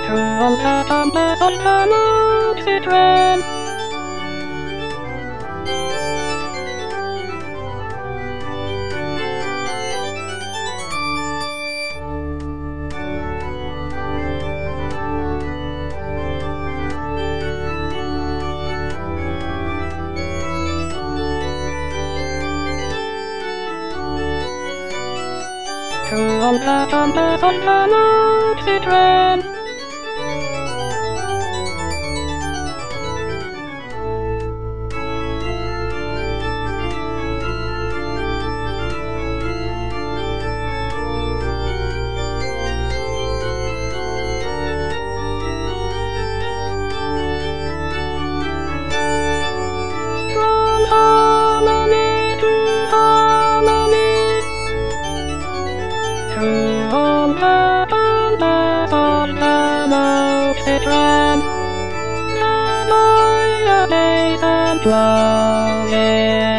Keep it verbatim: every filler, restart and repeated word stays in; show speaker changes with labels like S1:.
S1: Through all the numbers of the loops it ran. Through all the numbers of the loops it ran. From harmony to harmony, through all the numbers of the loops it ran. The boy amazed and loving.